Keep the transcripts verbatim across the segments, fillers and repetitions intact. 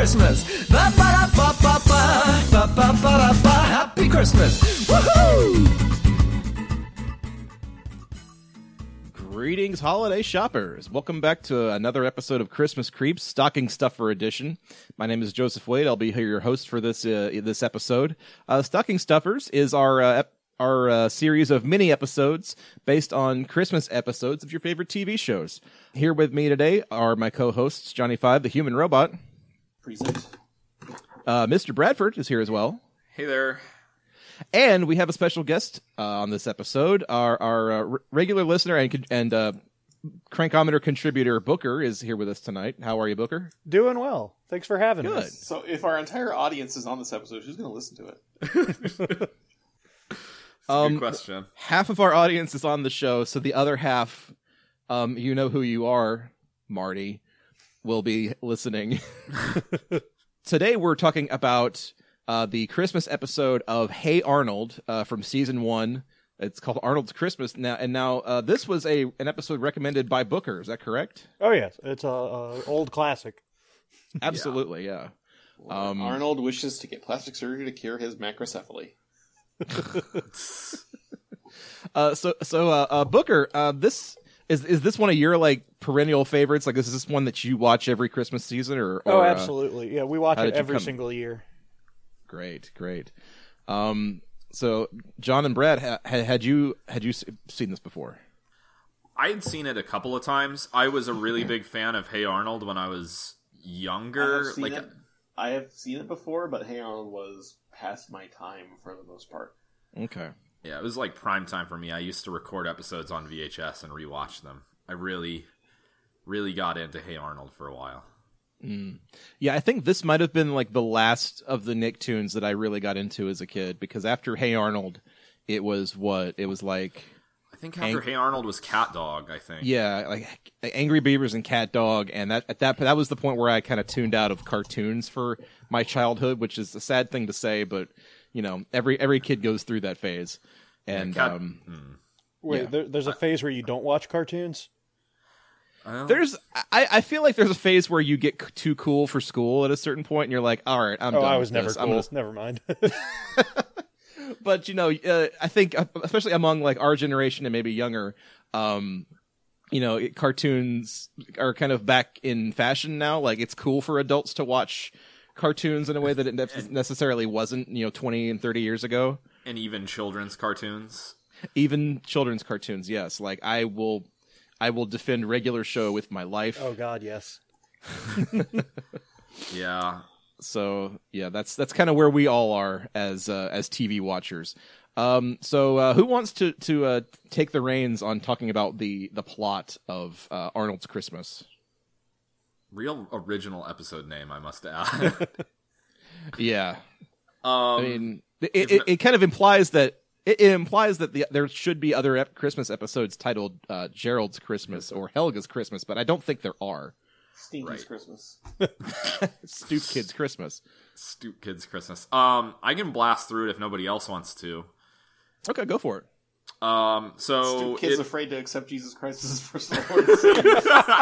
Christmas. Ba-ba-da-ba-ba-ba, ba-ba-ba-da-ba, Happy Christmas. Woohoo! Greetings, holiday shoppers. Welcome back to another episode of Christmas Creeps, Stocking Stuffer Edition. My name is Joseph Wade. I'll be here, your host for this uh, this episode. Uh, Stocking Stuffers is our uh, ep- our uh, series of mini episodes based on Christmas episodes of your favorite T V shows. Here with me today are my co-hosts, Johnny Five, the Human Robot. Present. Uh, Mister Bradford is here as well. Hey there. And we have a special guest uh, on this episode. Our our uh, r- regular listener and and uh, Crankometer contributor Booker is here with us tonight. How are you, Booker? Doing well. Thanks for having Good. us. So if our entire audience is on this episode, who's going to listen to it? Um, Good question. Half of our audience is on the show, so the other half, um, you know who you are, Marty, will be listening. Today we're talking about uh, the Christmas episode of Hey Arnold uh, from season one. It's called Arnold's Christmas now, and now uh, this was a an episode recommended by Booker. Is that correct? Oh yes, it's a, a old classic. Absolutely, yeah. Um, Arnold wishes to get plastic surgery to cure his macrocephaly. uh, so, so uh, uh, Booker, uh, this is is this one of your like perennial favorites? Like, is this one that you watch every Christmas season, or? or Oh, absolutely. Yeah, we watch how it did you every come- single year. Great, great. Um, so John and Brad, ha- had you had you s- seen this before? I had seen it a couple of times. I was a really big fan of Hey Arnold when I was I younger. have seen Like, it. I have seen it before, but Hey Arnold was past my time for the most part. Okay. yeah, it was like prime time for me. I used to record episodes on V H S and rewatch them. I really, really got into Hey Arnold for a while. Mm. Yeah, I think this might have been like the last of the Nicktoons that I really got into as a kid, because after Hey Arnold, it was what it was like. I think after Ang- Hey Arnold was Cat Dog, I think. Yeah, like Angry Beavers and Cat Dog, and that at that that was the point where I kind of tuned out of cartoons for my childhood, which is a sad thing to say, but you know, every every kid goes through that phase. And Cat- um, hmm. Wait, Yeah. there, there's a phase where you don't watch cartoons? Well, there's, I, I feel like there's a phase where you get c- too cool for school at a certain point, and you're like, all right, I'm oh, done I with was never this. cool. I'm gonna Never mind. But you know, uh, I think uh, especially among like our generation and maybe younger, um, you know, it, cartoons are kind of back in fashion now. Like it's cool for adults to watch cartoons in a way that it ne- necessarily wasn't, you know, twenty and thirty years ago. and even children's cartoons. Even children's cartoons, yes. Like I will, I will defend regular show with my life. Oh God, yes. Yeah. So yeah, that's that's kind of where we all are as uh, as T V watchers. Um, so uh, who wants to to uh, take the reins on talking about the the plot of uh, Arnold's Christmas? Real original episode name, I must add. Yeah, um, I mean, it, it, it kind of implies that it, it implies that the, there should be other ep- Christmas episodes titled uh, Gerald's Christmas or Helga's Christmas, but I don't think there are. Stinky's Right. Christmas. Stoop Kids Christmas. Stoop Kids Christmas. Um, I can blast through it if nobody else wants to. Okay, go for it. Um, so Stoop Kid's it- afraid to accept Jesus Christ as his personal Lord and Savior.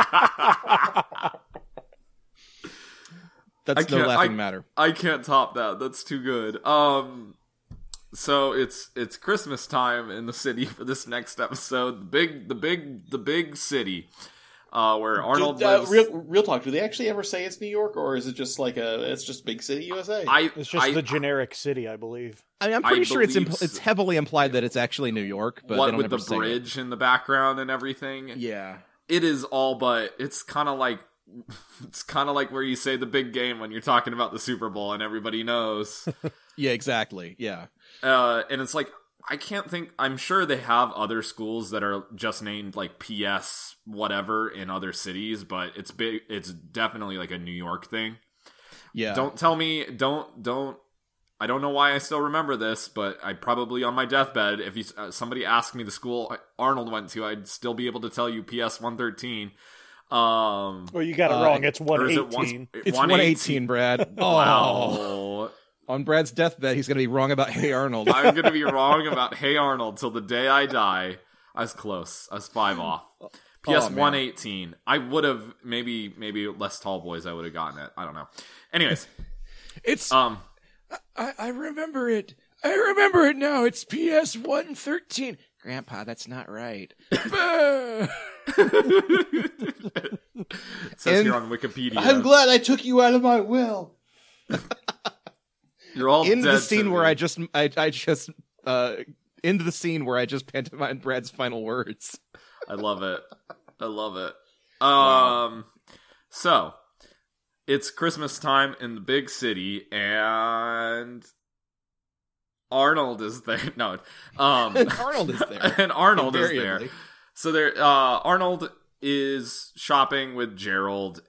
That's I no can't- laughing I- matter. I can't top that. That's too good. Um, so it's it's Christmas time in the city for this next episode. The big, the big, the big city, uh, where Arnold Do- uh, lives. real, real talk. Do they actually ever say it's New York, or is it just like a? It's just big city U S A. I, It's just I, the generic city, I believe. I mean, I'm I pretty sure it's believe impl- it's so. heavily implied that it's actually New York, but they what don't with ever the say it. bridge in the background and everything. Yeah. It is all but. It's kind of like. It's kind of like where you say the big game when you're talking about the Super Bowl and everybody knows. Yeah, exactly. Yeah. Uh, and it's like, I can't think, I'm sure they have other schools that are just named like P S whatever in other cities, but it's big, it's definitely like a New York thing. Yeah. Don't tell me, don't, don't, I don't know why I still remember this, but I probably on my deathbed, if you, uh, somebody asked me the school Arnold went to, I'd still be able to tell you P S one thirteen. Um, Well, you got it Uh, wrong. It's or is it one- one eighteen. It's one eighteen, Brad. Oh. Wow. On Brad's deathbed, he's going to be wrong about Hey Arnold. I'm going to be wrong about Hey Arnold till the day I die. I was close. I was five off. P S Oh, man. one eighteen. I would have maybe maybe less tall boys. I would have gotten it. I don't know. Anyways, It's um, I, I remember it. I remember it now. It's P S one thirteen. Grandpa, that's not right. Bah! it says And here on Wikipedia. I'm glad I took you out of my will. You're all In dead the to scene me. where I just I I just uh into the scene where I just pantomimed Brad's final words. I love it. I love it. Um, so it's Christmas time in the big city, and Arnold is there. No, um, Arnold is there. and Arnold is Invariably. there. So there, uh, Arnold is shopping with Gerald,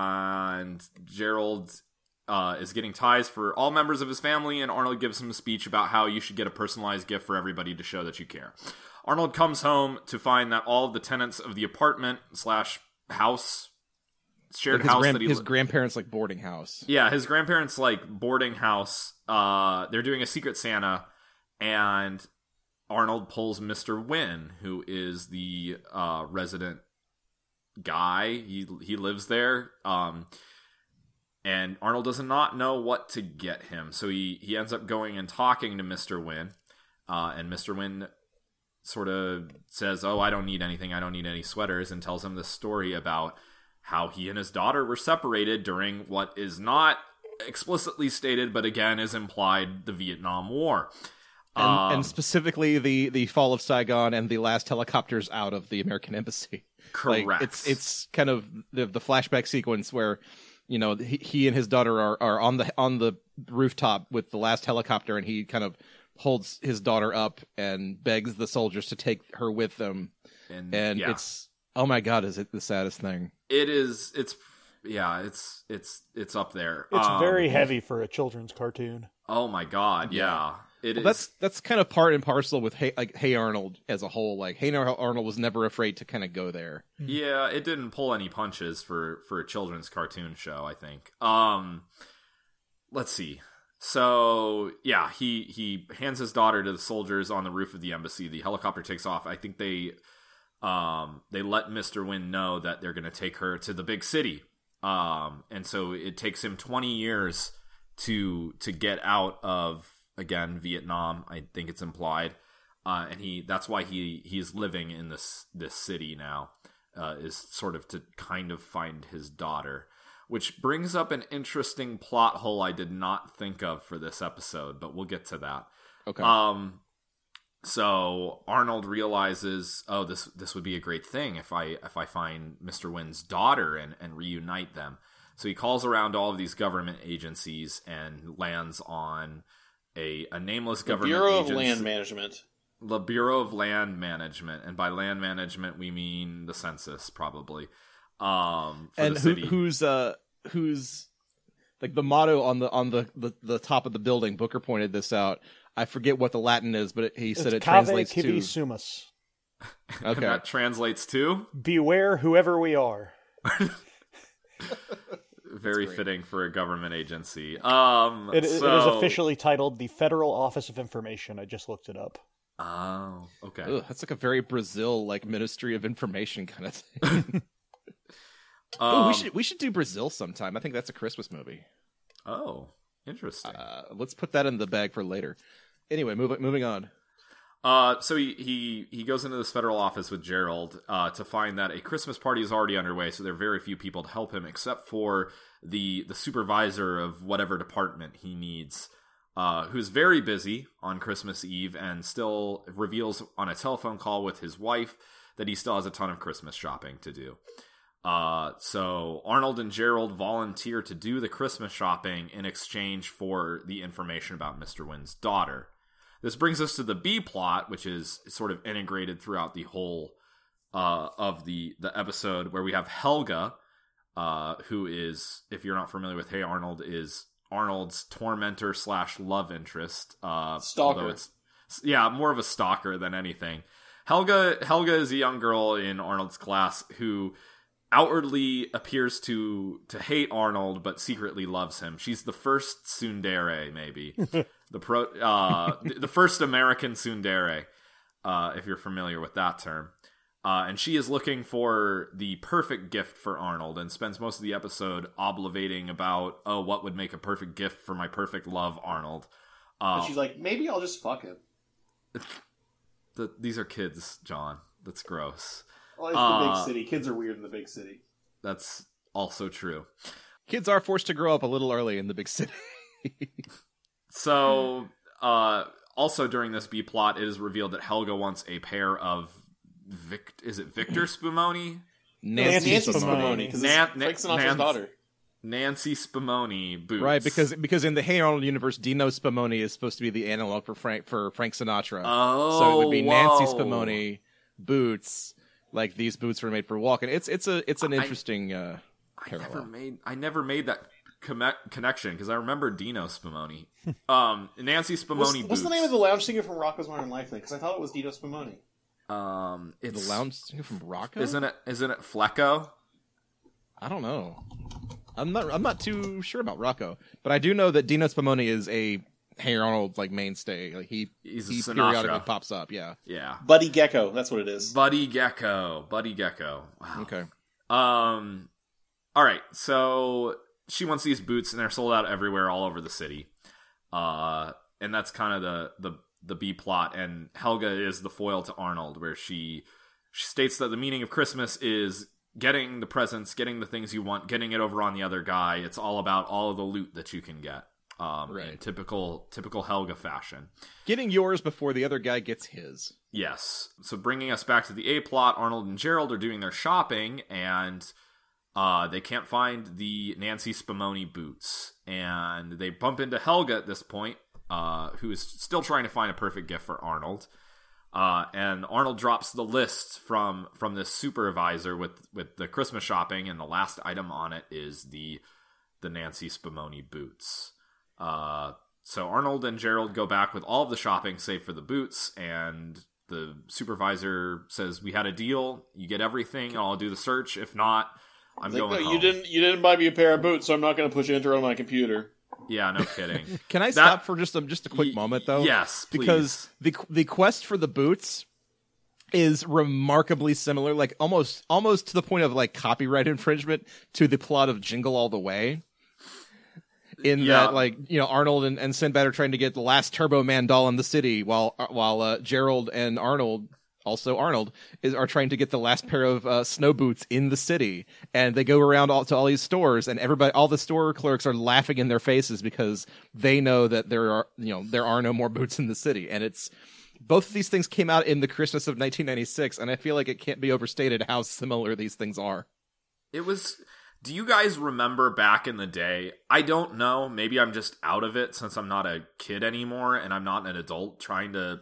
and Gerald uh, is getting ties for all members of his family, and Arnold gives him a speech about how you should get a personalized gift for everybody to show that you care. Arnold comes home to find that all of the tenants of the apartment slash house, shared Like his, house grand- that he his li- grandparents like boarding house. yeah, his grandparents' like boarding house. Uh, they're doing a Secret Santa, and Arnold pulls Mister Wynn, who is the uh, resident guy. He he lives there. Um, and Arnold does not know what to get him, so he he ends up going and talking to Mister Wynn, uh, and Mister Wynn sort of says, "Oh, I don't need anything. I don't need any sweaters," and tells him this story about how he and his daughter were separated during what is not explicitly stated, but again is implied, the Vietnam War. And, Um, and specifically the, the fall of Saigon and the last helicopters out of the American embassy. correct. Like, it's it's kind of the the flashback sequence where, you know, he, he and his daughter are, are on the on the rooftop with the last helicopter, and he kind of holds his daughter up and begs the soldiers to take her with them. and, And yeah. it's, oh my God, is it the saddest thing? it is it's yeah it's it's it's up there. It's Um, very heavy for a children's cartoon. Oh my god, yeah, it is. Well, that's that's kind of part and parcel with hey, like Hey Arnold as a whole. Like Hey Arnold was never afraid to kind of go there. Yeah, it didn't pull any punches for for a children's cartoon show, I think. Um let's see. So, yeah, he he hands his daughter to the soldiers on the roof of the embassy. The helicopter takes off. I think they um they let Mister Wynn know that they're going to take her to the big city. Um and so it takes him twenty years to to get out of, again, Vietnam. I think it's implied. Uh, and he that's why he he's living in this this city now, uh, is sort of to kind of find his daughter, which brings up an interesting plot hole I did not think of for this episode, but we'll get to that. Okay. Um, so Arnold realizes, oh, this this would be a great thing if I if I find Mister Wynn's daughter and and reunite them. So he calls around all of these government agencies and lands on a a nameless The government Bureau of agency. Land Management. The Bureau of Land Management, and by land management we mean the census, probably. Um, for and the who, city. who's uh who's like the motto on the on the, the the top of the building? Booker pointed this out. I forget what the Latin is, but it, he said It's it Cave translates Kivi to Sumus. And okay. that translates to Beware whoever we are. very fitting for a government agency. Um, It, it is so- officially titled the Federal Office of Information. I just looked it up. Oh, okay. Ugh, that's like a very Brazil like Ministry of Information kind of thing. Ooh, Um, we should we should do Brazil sometime. I think that's a Christmas movie. Oh, interesting. Uh, let's put that in the bag for later. Anyway, move, moving on. Uh, so he, he he goes into this federal office with Gerald uh, to find that a Christmas party is already underway. So there are very few people to help him, except for the the supervisor of whatever department he needs, uh, who's very busy on Christmas Eve and still reveals on a telephone call with his wife that he still has a ton of Christmas shopping to do. Uh, so Arnold and Gerald volunteer to do the Christmas shopping in exchange for the information about Mister Wynn's daughter. This brings us to the B plot, which is sort of integrated throughout the whole uh, of the, the episode, where we have Helga, uh, who is, if you're not familiar with Hey Arnold, is Arnold's tormentor slash love interest. Uh, Stalker. although it's, yeah, more of a stalker than anything. Helga Helga is a young girl in Arnold's class who outwardly appears to to hate Arnold, but secretly loves him. She's the first tsundere, maybe. the pro uh the first American tsundere, uh, if you're familiar with that term. Uh, and she is looking for the perfect gift for Arnold and spends most of the episode oblivating about, oh, what would make a perfect gift for my perfect love, Arnold. Uh, And she's like, maybe I'll just fuck him. the, these are kids, John. That's gross. Well, it's the Uh, big city. Kids are weird in the big city. That's also true. Kids are forced to grow up a little early in the big city. So, uh, also during this B plot, it is revealed that Helga wants a pair of Vic. Is it Victor Spumoni? Nancy, Nancy Spumoni. Spumoni. because Nan- it's Frank Sinatra's Nan- daughter. Nancy Spumoni boots. Right, because because in the Hey Arnold universe, Dino Spumoni is supposed to be the analog for Frank for Frank Sinatra. Oh, so it would be Nancy whoa. Spumoni boots. Like these boots were made for walking. It's it's a it's an I- interesting uh, I parallel. never made I never made that com- connection because I remember Dino Spumoni. um, Nancy Spumoni What's, boots. what's the name of the lounge singer from Rocko's Modern Life then? Because I thought it was Dino Spumoni. Um, The it's lounge singer from Rocco? Isn't it? Isn't it Flecko? I don't know. I'm not. I'm not too sure about Rocco, but I do know that Dino Spumoni is a Hey Arnold like mainstay. Like he He's a he Sinatra. periodically pops up. Yeah. Yeah. Buddy Gecko, that's what it is. Buddy Gecko. Buddy Gecko. Wow. Okay. Um, all right. So she wants these boots, and they're sold out everywhere, all over the city. Uh, and that's kind of the the the B plot. And Helga is the foil to Arnold, where she she states that the meaning of Christmas is getting the presents, getting the things you want, getting it over on the other guy. It's all about all of the loot that you can get. Um, Right. in typical typical Helga fashion. Getting yours before the other guy gets his. Yes. So bringing us back to the A plot, Arnold and Gerald are doing their shopping, and uh, they can't find the Nancy Spumoni boots. And they bump into Helga at this point, uh, who is still trying to find a perfect gift for Arnold. Uh, and Arnold drops the list from from this supervisor with, with the Christmas shopping, and the last item on it is the the Nancy Spumoni boots. Uh, so Arnold and Gerald go back with all of the shopping save for the boots, and the supervisor says, "We had a deal. You get everything, and I'll do the search. If not, I'm Like, going no, home." you didn't. You didn't buy me a pair of boots, so I'm not going to push enter on my computer. Yeah, no kidding. Can I That- stop for just a just a quick Y- moment though? yes, please. Because the the quest for the boots is remarkably similar, like almost almost to the point of like copyright infringement to the plot of Jingle All the Way. In Yeah. that, like, you know, Arnold and, and Sinbad are trying to get the last Turbo Man doll in the city, while while uh, Gerald and Arnold, also Arnold, is are trying to get the last pair of uh, snow boots in the city. And they go around all, to all these stores, and everybody, all the store clerks are laughing in their faces because they know that there are, you know, there are no more boots in the city. And it's both of these things came out in the Christmas of nineteen ninety-six, and I feel like it can't be overstated how similar these things are. It was. Do you guys remember back in the day? I don't know. Maybe I'm just out of it since I'm not a kid anymore and I'm not an adult trying to,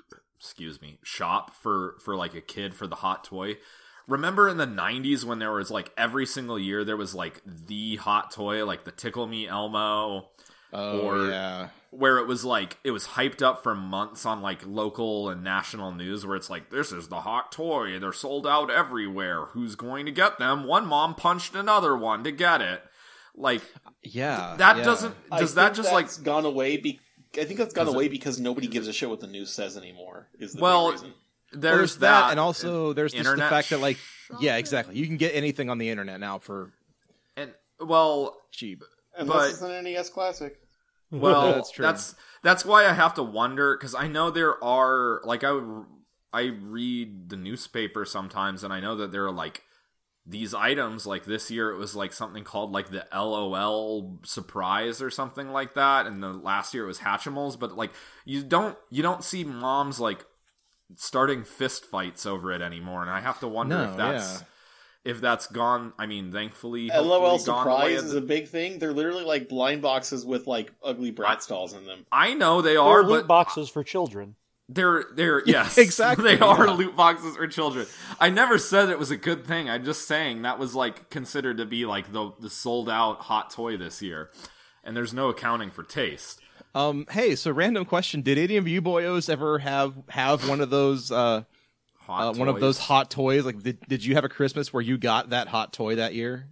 excuse me, shop for, for like a kid for the hot toy. Remember in the nineties when there was like every single year there was like the hot toy, like the Tickle Me Elmo, Oh, or yeah. where it was like it was hyped up for months on like local and national news, where it's like, this is the hot toy, they're sold out everywhere, who's going to get them? One mom punched another one to get it. Like, Yeah. that yeah. doesn't does I that think just like that's gone away? Be- I think that's gone Does it- away because nobody gives a shit what the news says anymore. Is the Well, big reason. there's, Well, there's that, and also there's just the internet fact that, like, yeah, exactly. You can get anything on the internet now for and well cheap. Unless but- it's an N E S Classic. Well, That's true. That's that's why I have to wonder, because I know there are like I I read the newspaper sometimes, and I know that there are like these items. Like this year, it was like something called like the L O L surprise or something like that, and the last year it was Hatchimals. But like you don't you don't see moms like starting fist fights over it anymore, and I have to wonder No, if that's. yeah. If that's gone, I mean, thankfully, L O L hopefully gone away. Surprise is a big thing. They're literally like blind boxes with like ugly Bratz dolls in them. I know they Or are, loot but boxes for children. They're they're yes, exactly, They are yeah. loot boxes for children. I never said it was a good thing. I'm just saying that was like considered to be like the the sold out hot toy this year, and there's no accounting for taste. Um, hey, so random question: did any of you boyos ever have have one of those uh, Hot uh one of toys. those hot toys? Like, did did you have a Christmas where you got that hot toy that year?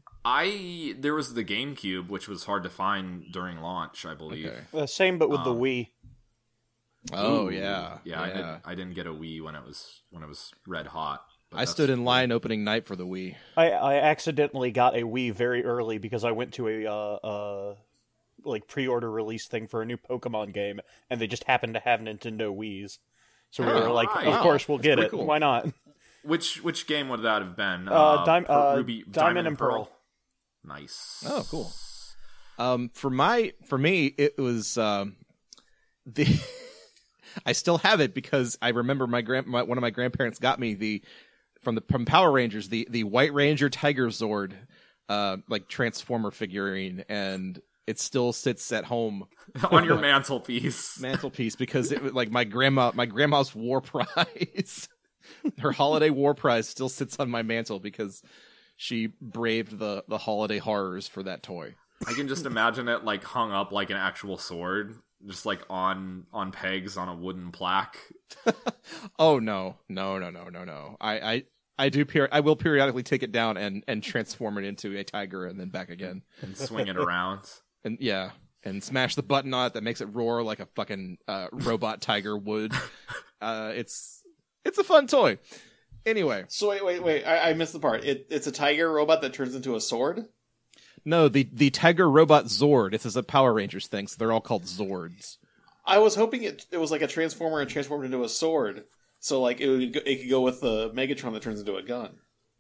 I there was the GameCube, which was hard to find during launch, I believe. Okay. Uh, same, but with the Um, Wii. Oh Ooh. yeah, yeah. I didn't I didn't get a Wii when it was when it was red hot. I stood in line opening night for the Wii. I, I accidentally got a Wii very early because I went to a uh, uh, like pre-order release thing for a new Pokemon game, and they just happened to have Nintendo Wiis. So we Oh, were like, right. of Wow. course we'll That's get pretty it. cool. Why not? Which which game would that have been? Uh, Dim- Per- uh, Ruby, Diamond and Pearl. Nice. Oh, cool. Um, for my for me, it was um, the. I still have it because I remember my grand my, one of my grandparents got me the from the from Power Rangers the the White Ranger Tiger Zord, uh, like Transformer figurine, and it still sits at home On your mantelpiece. mantelpiece because it was like my grandma my grandma's war prize, her holiday war prize still sits on my mantle because she braved the the holiday horrors for that toy. I can just imagine it like hung up like an actual sword, just like on on pegs on a wooden plaque. Oh no, no, no, no, no, no! I, I, I do. Peri- I will periodically take it down and and transform it into a tiger and then back again. And swing it around. And yeah, and smash the button on it that makes it roar like a fucking uh, robot tiger would. Uh, it's it's a fun toy. Anyway, So wait, wait, wait. I, I missed the part. It, it's a tiger robot that turns into a sword? no, the the tiger robot Zord. This is a Power Rangers thing, so they're all called Zords. I was hoping it it was like a transformer and transformed into a sword. So like it would go, it could go with the Megatron that turns into a gun.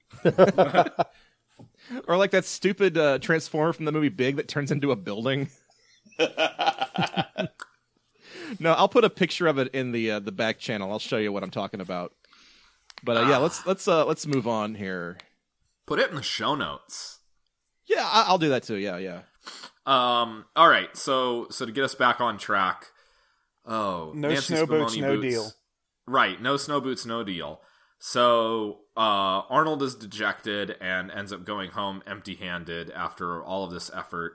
Or like that stupid uh, transformer from the movie Big that turns into a building. No, I'll put a picture of it in the uh, the back channel. I'll show you what I'm talking about. But uh, yeah, let's let's uh, let's move on here. Put it in the show notes. Yeah, I- I'll do that too. Yeah, yeah. Um. All right. So so to get us back on track. Oh, No Nancy snow boots, Spumoni no boots. deal. Right. No snow boots, no deal. So uh, Arnold is dejected and ends up going home empty-handed after all of this effort.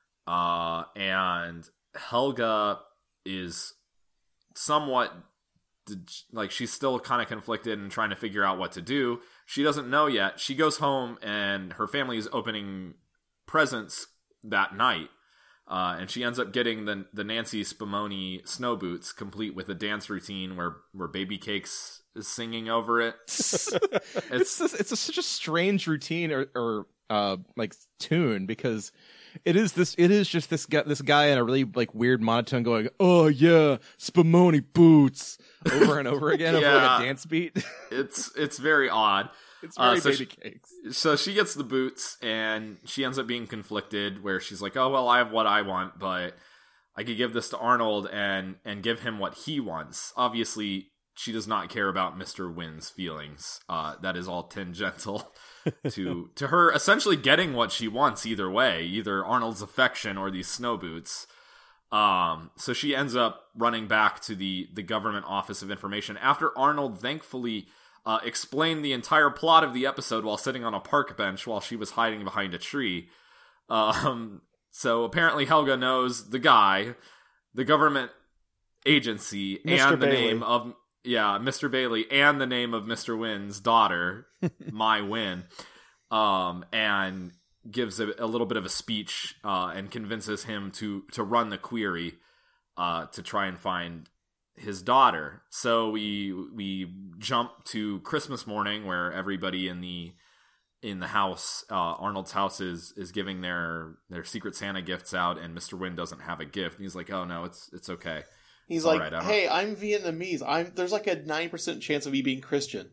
Uh, and Helga is somewhat de- like she's still kind of conflicted and trying to figure out what to do. She doesn't know yet. She goes home and her family is opening presents that night. Uh, and she ends up getting the the Nancy Spumoni snow boots, complete with a dance routine where, where Baby Cakes is singing over it. It's It's it's, it's a, such a strange routine or, or uh like tune because it is this it is just this guy this guy in a really like weird monotone going, oh yeah, Spumoni boots over and over again over Yeah. like a dance beat. it's it's very odd. It's very Uh, so Baby she- Cakes. So she gets the boots and she ends up being conflicted where she's like, oh, well, I have what I want, but I could give this to Arnold and, and give him what he wants. Obviously, she does not care about Mister Wynn's feelings. Uh, that is all tangential to, to her essentially getting what she wants either way, either Arnold's affection or these snow boots. Um, so she ends up running back to the, the Government Office of Information after Arnold thankfully Uh, explained the entire plot of the episode while sitting on a park bench while she was hiding behind a tree. Um, so apparently Helga knows the guy, the government agency, Mister and the Bailey. name of yeah, Mister Bailey, and the name of Mister Wynn's daughter, Mai Wynn, um, and gives a, a little bit of a speech uh, and convinces him to to run the query uh, to try and find his daughter. So we we jump to Christmas morning where everybody in the in the house, uh, Arnold's house, is is giving their their Secret Santa gifts out, and Mister Wynn doesn't have a gift. And he's like, "Oh no, it's it's okay." He's It's like, all right, I don't- "Hey, I'm Vietnamese. I'm there's like a nine percent chance of me being Christian."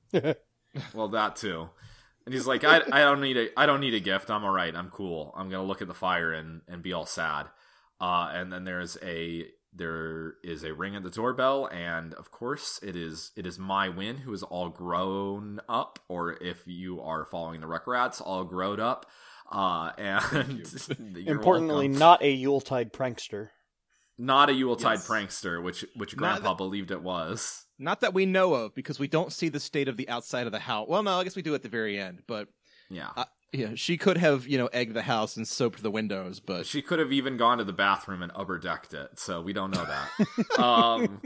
Well, that too. And he's like, I, I don't need a I don't need a gift. I'm all right. I'm cool. I'm gonna look at the fire and, and be all sad. Uh, and then there's a there is a ring at the doorbell, and of course it is it is Mai Wynn, who is all grown up, or if you are following the Rugrats, all grown up. Uh, and you're Importantly, welcome. not a Yuletide prankster. not a Yuletide Yes. prankster, which which Not Grandpa that- believed it was. Not that we know of, because we don't see the state of the outside of the house. Well, no, I guess we do at the very end, but Yeah. uh, yeah, she could have, you know, egged the house and soaped the windows, but She could have even gone to the bathroom and upper-decked it, so we don't know that. um,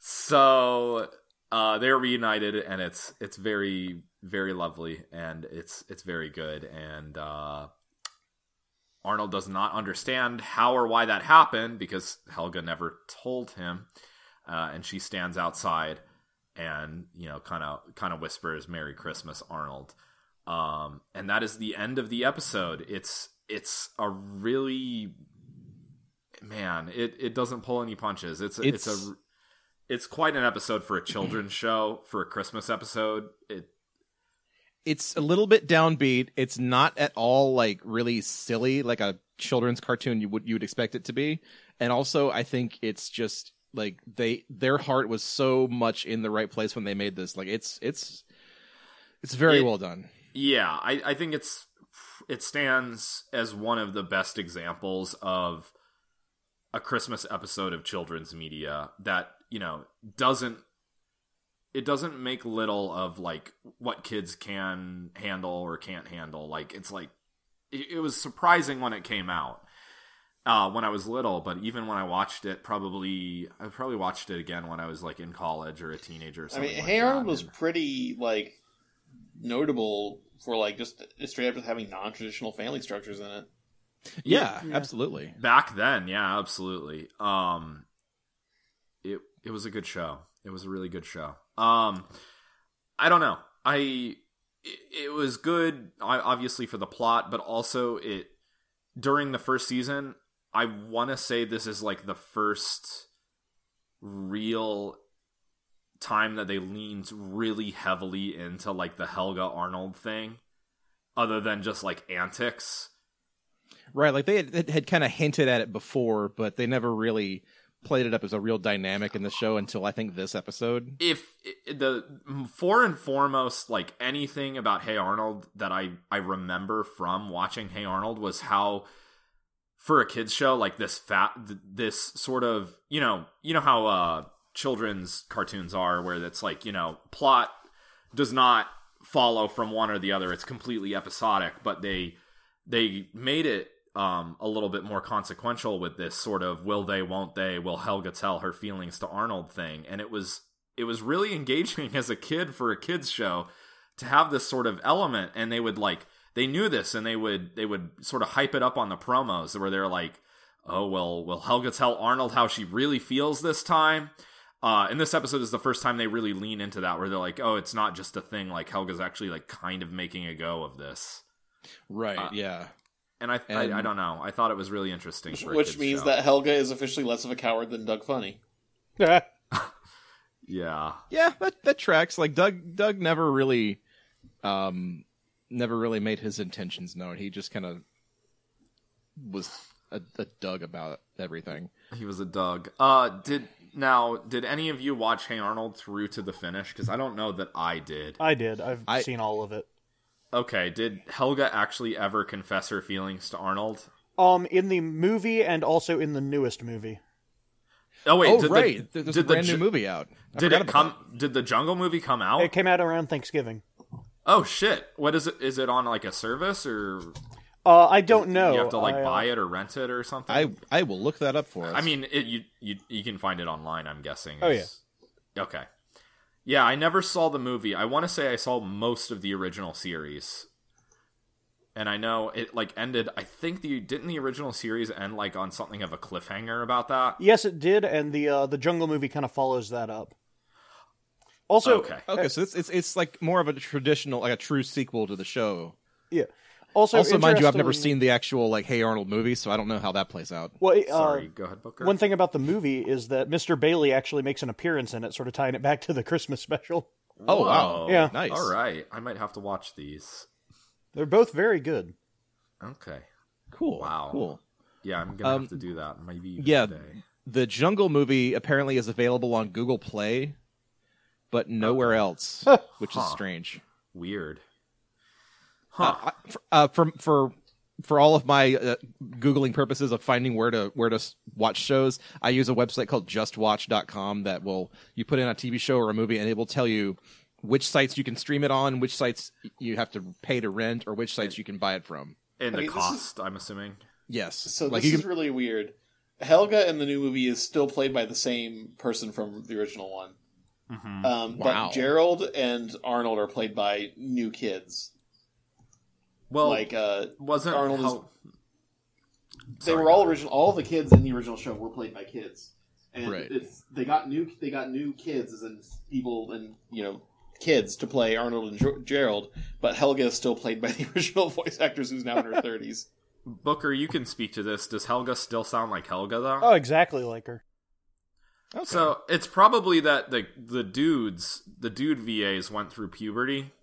so uh, they're reunited, and it's it's very very lovely, and it's it's very good. And uh, Arnold does not understand how or why that happened because Helga never told him, uh, and she stands outside and you know, kind of kind of whispers "Merry Christmas, Arnold," um, and that is the end of the episode. It's it's a really man. It it doesn't pull any punches. It's a, it's, it's a it's quite an episode for a children's show, for a Christmas episode. It It's a little bit downbeat. It's not at all like really silly, like a children's cartoon you would you would expect it to be. And also, I think it's just like they their heart was so much in the right place when they made this. Like it's it's it's very It- well done. Yeah, I, I think it's it stands as one of the best examples of a Christmas episode of children's media that, you know, doesn't it doesn't make little of like what kids can handle or can't handle. Like it's like it, it was surprising when it came out. Uh, when I was little, but even when I watched it, probably I probably watched it again when I was like in college or a teenager or I something. mean, like Hey that. Arnold was And- pretty like notable for like just straight up just having non-traditional family structures in it. Yeah, Yeah. absolutely. Back then, yeah, absolutely. Um, it it was a good show. It was a really good show. Um, I don't know. I it, it was good, I- obviously for the plot, but also it during the first season. I want to say this is like the first real time that they leaned really heavily into like the Helga Arnold thing, other than just like antics. Right, like they had, had kind of hinted at it before, but they never really played it up as a real dynamic in the show until I think this episode. If the for and foremost, like anything about Hey Arnold that I I remember from watching Hey Arnold was how, for a kids show, like this fat this sort of, you know you know how uh children's cartoons are, where it's like, you know plot does not follow from one or the other, it's completely episodic, but they they made it um a little bit more consequential with this sort of will they won't they will Helga tell her feelings to Arnold thing. And it was it was really engaging as a kid for a kids show to have this sort of element. And they would like they knew this, and they would they would sort of hype it up on the promos where they're like, oh well will Helga tell Arnold how she really feels this time. Uh, and this episode is the first time they really lean into that, where they're like, oh, it's not just a thing, like Helga's actually like kind of making a go of this. Right, Uh, yeah. And I, And- I I don't know. I thought it was really interesting. For a Which kid's means show. that Helga is officially less of a coward than Doug Funny. Yeah. Yeah, that that tracks. Like Doug Doug never really um never really made his intentions known. He just kind of was a, a Doug about everything. He was a Doug. Uh, did now? Did any of you watch Hey Arnold through to the finish? Because I don't know that I did. I did. I've I- seen all of it. Okay. Did Helga actually ever confess her feelings to Arnold? Um, in the movie and also in the newest movie. Oh wait. oh, did right. The, There's did a brand the, new Ju- movie out. I Did forgot it about come? Did the Jungle movie come out? It came out around Thanksgiving. Oh shit! What is it? Is it on like a service, or Uh, I don't know. you have to like I, uh, buy it or rent it or something? that. I I will look that up for us. I mean, it, you you you can find it online. I'm guessing. Oh, It's- Okay. Yeah, I never saw the movie. I want to say I saw most of the original series, and I know it like ended. I think the didn't the original series end like on something of a cliffhanger about that. Yes, it did, and the uh, the Jungle movie kind of follows that up. Also, Okay. okay, so it's, it's it's like more of a traditional, like a true sequel to the show. yeah. Also, Also, mind you, I've never interestingly- seen the actual like Hey Arnold movie, so I don't know how that plays out. Well, uh, Sorry, go ahead, Booker. one thing about the movie is that Mister Bailey actually makes an appearance in it, sort of tying it back to the Christmas special. Oh, wow. Whoa. Yeah. Nice. All right, I might have to watch these. They're both very good. Okay. Cool. Wow. Cool. Yeah, I'm gonna Um, have to do that. Maybe even Yeah, today. the Jungle movie apparently is available on Google Play, but nowhere else, which is Huh. strange. Weird. Huh. Uh, I- for, uh, for for for all of my uh, googling purposes of finding where to where to s- watch shows, I use a website called just watch dot com that will you put in a T V show or a movie and it will tell you which sites you can stream it on, which sites you have to pay to rent, or which sites you can buy it from. and I the mean, this is- cost, I'm assuming. Yes. So like this you is can, really weird. Helga in the new movie is still played by the same person from the original one. Mm-hmm. Um, Wow. But Gerald and Arnold are played by new kids. Well, like uh, wasn't Arnold is- Hel- they Sorry, were all go ahead. original. All the kids in the original show were played by kids. and Right. it's they got new they got new kids as in people and you know kids to play Arnold and jo- Gerald, but Helga is still played by the original voice actress who's now in her thirties. Booker, you can speak to this. Does Helga still sound like Helga, though? Oh, exactly like her. Okay. So it's probably that the the dudes, the dude V As went through puberty,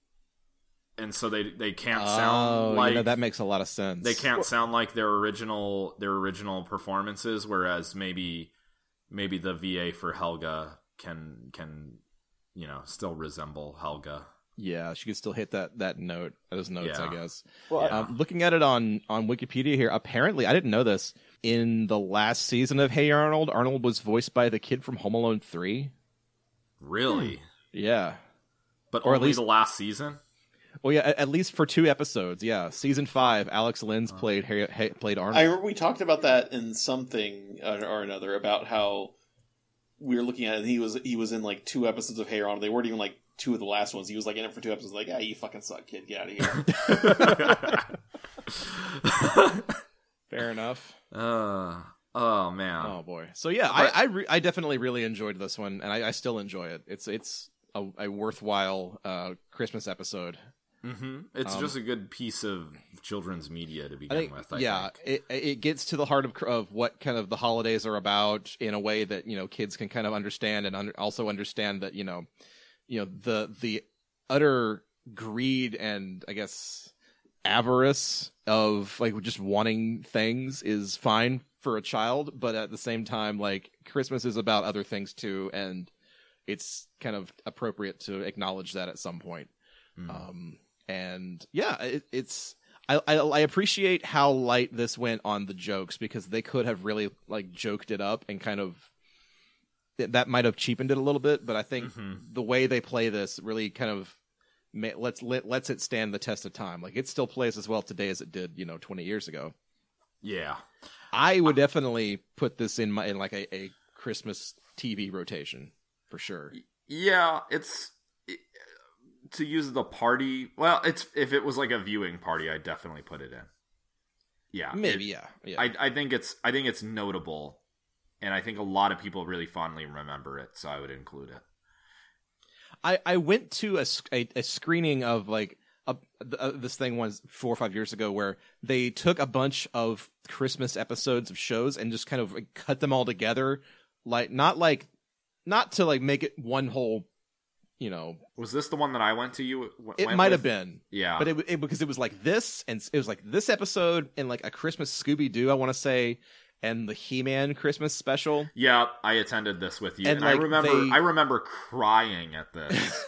and so they they can't oh, sound like you know, that makes a lot of sense. they can't sound like their original their original performances. Whereas maybe maybe the V A for Helga can can you know still resemble Helga. Yeah, she could still hit that that note, those notes, Yeah. I guess. Well, Yeah. Um, looking at it on, on Wikipedia here, apparently, I didn't know this, in the last season of Hey Arnold, Arnold was voiced by the kid from Home Alone three. Really, Yeah. but Or at only least- the last season. Well, yeah, at, at least for two episodes, yeah. Season five, Alex Linz played Harry, Hay- played Arnold. I remember we talked about that in something or, or another about how we were looking at it. And he was he was in like two episodes of Hey Arnold. They weren't even like two of the last ones. He was like in it for two episodes. Like, ah, you fucking suck, kid. Get out of here. Fair enough. uh, oh man. Oh boy. So yeah, But- I I, re- I definitely really enjoyed this one, and I, I still enjoy it. It's it's a, a worthwhile uh, Christmas episode. Mm-hmm. It's Um, just a good piece of children's media to I begin think, with. I yeah, think. it it gets to the heart of of what kind of the holidays are about in a way that you know kids can kind of understand, and under, also understand that you know, you know the the utter greed and I guess avarice of like just wanting things is fine for a child, but at the same time, like Christmas is about other things too, and it's kind of appropriate to acknowledge that at some point. Mm. Um, and yeah, it, it's I, I I appreciate how light this went on the jokes because they could have really like joked it up and kind of that might have cheapened it a little bit. But I think Mhm. the way they play this really kind of ma- lets let, lets it stand the test of time. Like it still plays as well today as it did, you know, twenty years ago. Yeah. I would definitely put this in my in like a, a Christmas T V rotation for sure. Yeah, it's it, to use the party. Well, it's if it was like a viewing party, I'd definitely put it in. Yeah, Maybe, it- yeah, yeah. I I think it's I think it's notable, and I think a lot of people really fondly remember it, so I would include it. I, I went to a, sc- a, a screening of like a, uh, this thing was four or five years ago where they took a bunch of Christmas episodes of shows and just kind of like, cut them all together, like not like not to like make it one whole, you know. Was this the one that I went to? You w- It went might with? have been, Yeah, but it, it because it was like this and it was like this episode and like a Christmas Scooby Doo, I want to say, and the He-Man Christmas special. yeah, I attended this with you, And, and, I like, remember they- I remember crying at this.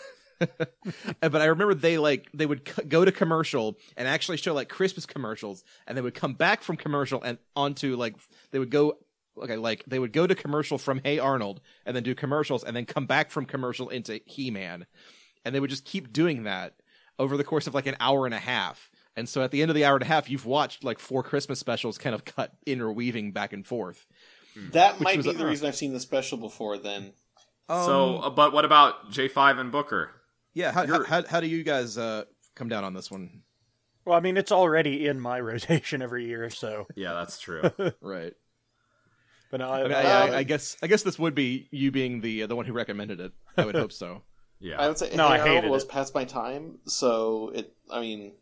But I remember they like they would c- go to commercial and actually show like Christmas commercials, and they would come back from commercial and onto like they would go okay like they would go to commercial from Hey Arnold and then do commercials and then come back from commercial into He-Man, and they would just keep doing that over the course of like an hour and a half. And so at the end of the hour and a half, you've watched like four Christmas specials kind of cut interweaving back and forth. That might was be a- the reason I've seen the special before. Then so, uh, but what about J five and Booker? yeah, how, how you're- how how do you guys uh, come down on this one? Well, I mean, it's already in my rotation every year, so. Yeah, that's true. Right. But no, I, I, mean, I- I, I, I guess I guess this would be you being the uh, the one who recommended it. I would hope so. Yeah, I would say No, I Hey Arnold hated was it. past my time. So it, I mean,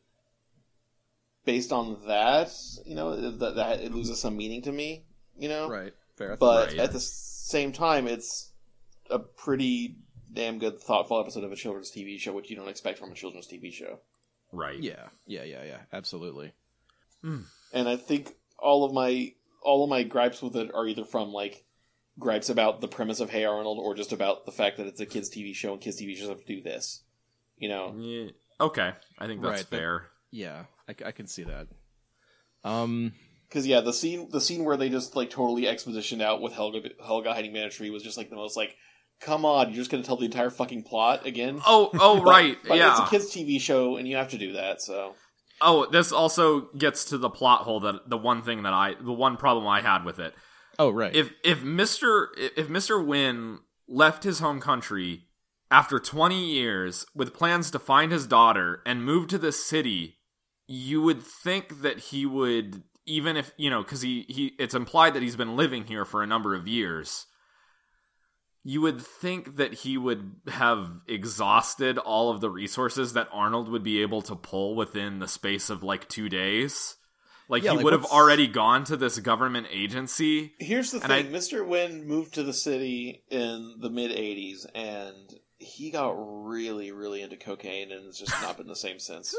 based on that, you know, that, that it loses some meaning to me. You know, Right. Fair. but Right. at the same time, it's a pretty damn good, thoughtful episode of a children's T V show, which you don't expect from a children's T V show. right. yeah, yeah, yeah, yeah. Absolutely. And I think all of my all of my gripes with it are either from like gripes about the premise of Hey Arnold, or just about the fact that it's a kids T V show and kids T V shows have to do this. You know, Yeah. Okay, I think that's Right, that- fair. Yeah, I, c- I can see that. Um. because yeah, the scene the scene where they just like totally expositioned out with Helga Helga hiding behind a tree was just like the most like, come on, you're just gonna tell the entire fucking plot again. Oh, oh, But- right. but yeah. it's a kids T V show and you have to do that. So Oh, this also gets to the plot hole that the one thing that I, the one problem I had with it. Oh, right. If if Mister if Mister Wynn left his home country after twenty years with plans to find his daughter and move to this city, you would think that he would even if, you know, because he, he, it's implied that he's been living here for a number of years. You would think that he would have exhausted all of the resources that Arnold would be able to pull within the space of like two days. Like, Yeah, he like, would have what's- already gone to this government agency. Here's the And thing: I- Mister Wynn moved to the city in the mid eighties, and he got really, really into cocaine, and it's just not been the same since.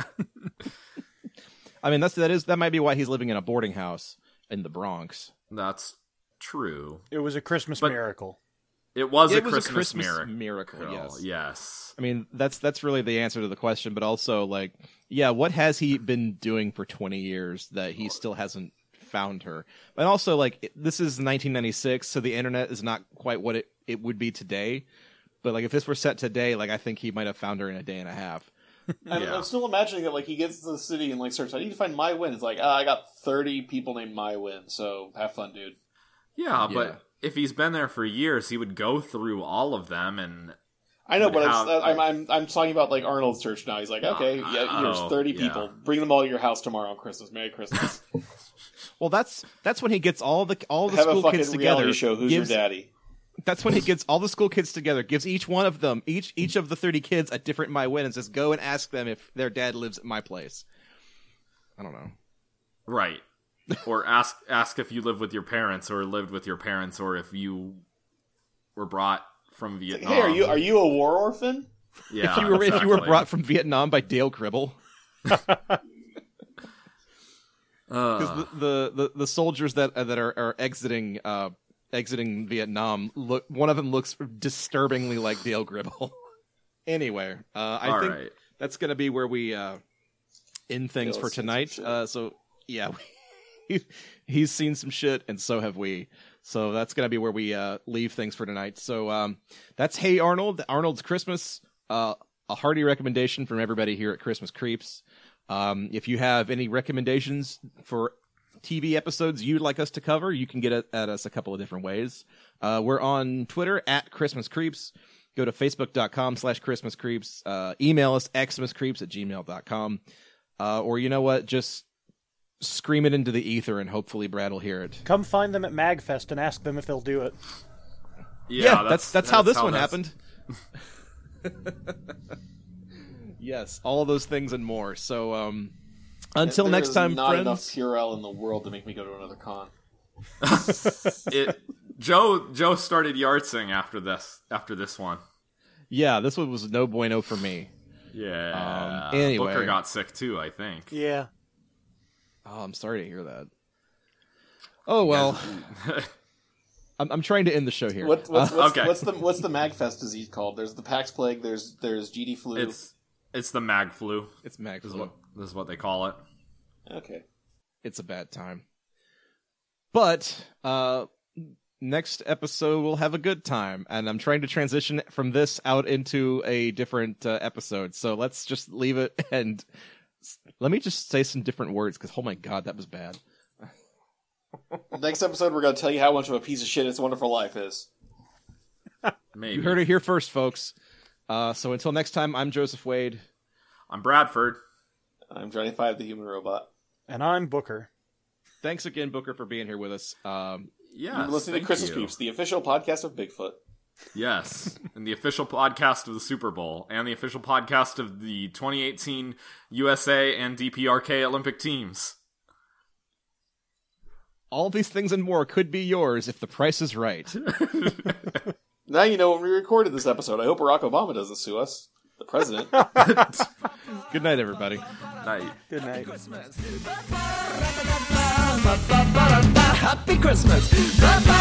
I mean, that's that is that might be why he's living in a boarding house in the Bronx. That's true. It was a Christmas But- miracle. It was, It a, was a Christmas Christmas miracle. miracle, yes. Yes. I mean, that's that's really the answer to the question, but also like, yeah, what has he been doing for twenty years that he still hasn't found her? But also, like, it- this is nineteen ninety-six, so the internet is not quite what it, it would be today. But like, if this were set today, like, I think he might have found her in a day and a half. I'm, Yeah. I'm still imagining that, like, he gets to the city and like starts. I need to find My Win. It's like, ah, I got thirty people named My Win, so have fun, dude. Yeah, Yeah. but if he's been there for years, he would go through all of them and... I know, Would but it's, have- uh, I'm, I'm I'm talking about like Arnold's church now. He's like, okay, Uh, yeah, here's oh, thirty yeah. people. Bring them all to your house tomorrow on Christmas. Merry Christmas. Well, that's that's when he gets all the all the Have a school fucking kids reality together. show. Who's gives, your daddy? That's when he gets all the school kids together, gives each one of them, each each of the thirty kids, a different My Win, and says, "Go and ask them if their dad lives at my place." I don't know. Right. Or ask ask if you live with your parents or lived with your parents or if you were brought from Vietnam. Hey, are you are you a war orphan? Yeah, If you were if you were exactly. brought from Vietnam by Dale Cribble, Uh, because the, the, the the soldiers that that are, are exiting uh exiting Vietnam look, one of them looks disturbingly like Dale Gribble. Anyway, uh, I all think right. that's gonna be where we uh end things Dale's for seen some tonight. shit. Uh, so yeah, he, he's seen some shit, and so have we. So that's gonna be where we uh leave things for tonight. So um, that's Hey Arnold, Arnold's Christmas. Uh, a hearty recommendation from everybody here at Christmas Creeps. Um, if you have any recommendations for T V episodes you'd like us to cover, you can get it at us a couple of different ways. Uh, we're on Twitter at Christmas Creeps. Go to facebook.com slash Christmas Creeps. Uh, email us xmascreeps at gmail.com. Uh, or you know what? Just scream it into the ether and hopefully Brad will hear it. Come find them at MagFest and ask them if they'll do it. Yeah, Yeah, that's, that's how this one that's- happened. Yes, all of those things and more. So um, until There next is time, not friends. enough Purell in the world to make me go to another con. It, Joe Joe started yardsing after this after this one. Yeah, this one was no bueno for me. Yeah. Um, anyway. Booker got sick too, I think. Yeah. Oh, I'm sorry to hear that. Oh well, I'm, I'm trying to end the show here. What, what's, Uh, what's, okay. what's the what's the Magfest disease called? There's the Pax Plague. There's there's G D flu. It's it's the mag flu. it's Max. This is what this is what they call it. Okay. It's a bad time. But uh, next episode we'll have a good time, and I'm trying to transition from this out into a different uh, episode. So let's just leave it, and s- let me just say some different words because oh my god, that was bad. Next episode, we're going to tell you how much of a piece of shit It's a Wonderful Life is. Maybe. You heard it here first, folks. Uh, so until next time, I'm Joseph Wade. I'm Bradford. I'm Johnny Five, the human robot. And I'm Booker. Thanks again, Booker, for being here with us. Um, Yes. You're listening to thank Christmas you. Creeps, the official podcast of Bigfoot. Yes, and the official podcast of the Super Bowl, and the official podcast of the twenty eighteen U S A and D P R K Olympic teams. all these things and more could be yours if the price is right. Now you know when we recorded this episode. I hope Barack Obama doesn't sue us. The president. Good night, everybody. Night. Good night. Happy Christmas.